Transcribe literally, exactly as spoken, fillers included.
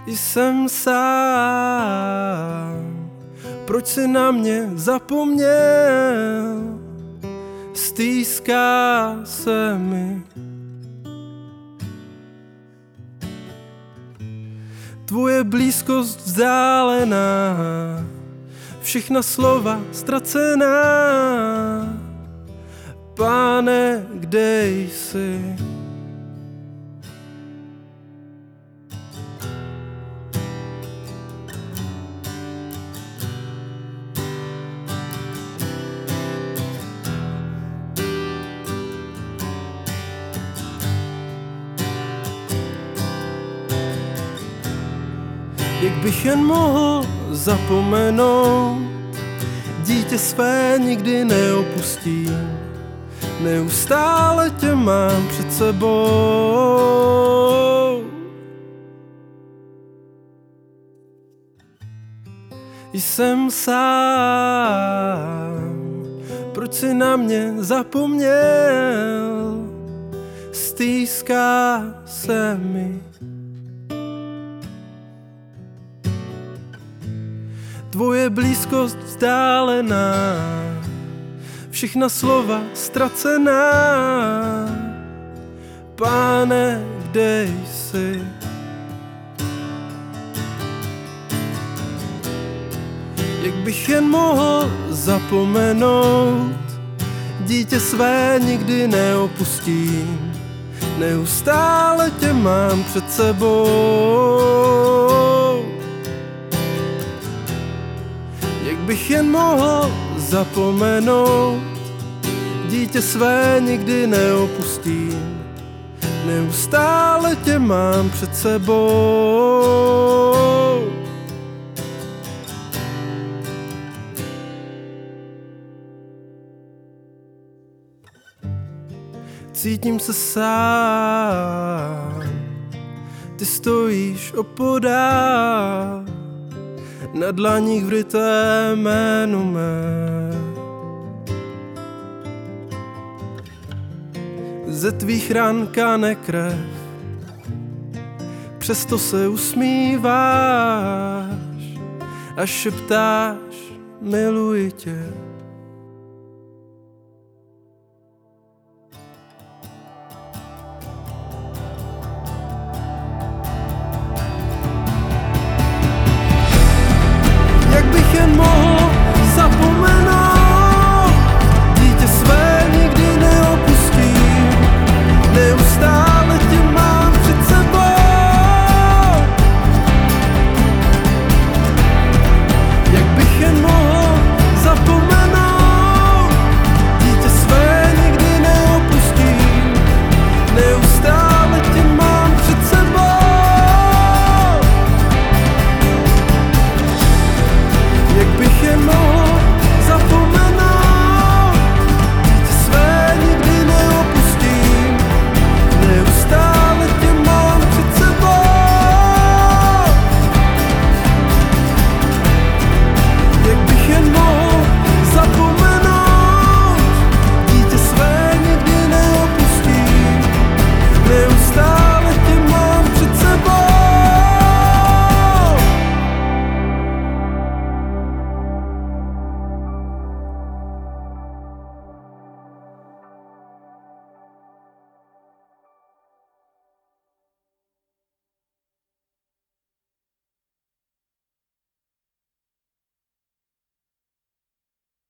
Jsem sám, proč si na mě zapomněl? Stýská se mi tvoje blízkost vzdálená, všechna slova ztracená. Páne, kde jsi? Jak bych jen mohl zapomenout, dítě své nikdy neopustím, neustále tě mám před sebou. Jsem sám, proč si na mě zapomněl? Stýská se mi tvoje blízkost vzdálená, všechna slova ztracená. Páne, kde jsi? Jak bych jen mohl zapomenout, dítě své nikdy neopustím, neustále tě mám před sebou. Jak bych jen mohl zapomenout, dítě své nikdy neopustím, neustále tě mám před sebou. Cítím se sám, ty stojíš opodál, na dlaních vryté jméno mé. Ze tvých ran kane krev, přesto se usmíváš a šeptáš, miluji tě.